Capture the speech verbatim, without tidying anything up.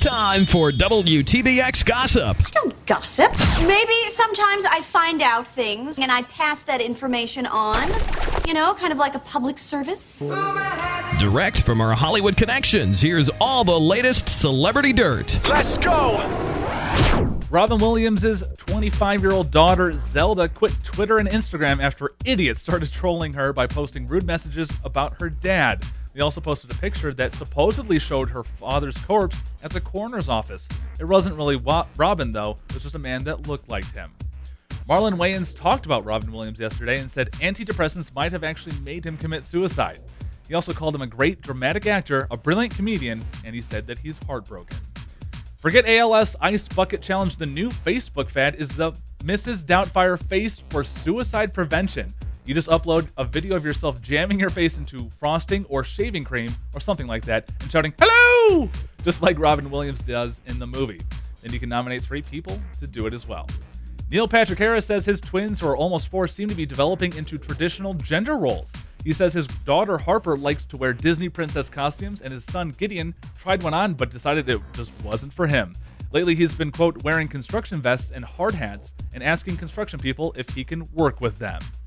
Time for W T B X Gossip. I don't gossip. Maybe sometimes I find out things and I pass that information on. You know, kind of like a public service. Direct from our Hollywood connections, here's all the latest celebrity dirt. Let's go! Robin Williams' twenty-five-year-old daughter, Zelda, quit Twitter and Instagram after idiots started trolling her by posting rude messages about her dad. They also posted a picture that supposedly showed her father's corpse at the coroner's office. It wasn't really wa- Robin, though. It was just a man that looked like him. Marlon Wayans talked about Robin Williams yesterday and said antidepressants might have actually made him commit suicide. He also called him a great dramatic actor, a brilliant comedian, and he said that he's heartbroken. Forget A L S Ice Bucket Challenge. The new Facebook fad is the Missus Doubtfire Face for Suicide Prevention. You just upload a video of yourself jamming your face into frosting or shaving cream or something like that and shouting, "Hello!" just like Robin Williams does in the movie. Then you can nominate three people to do it as well. Neil Patrick Harris says his twins, who are almost four, seem to be developing into traditional gender roles. He says his daughter Harper likes to wear Disney princess costumes, and his son Gideon tried one on but decided it just wasn't for him. Lately, he's been, quote, wearing construction vests and hard hats and asking construction people if he can work with them.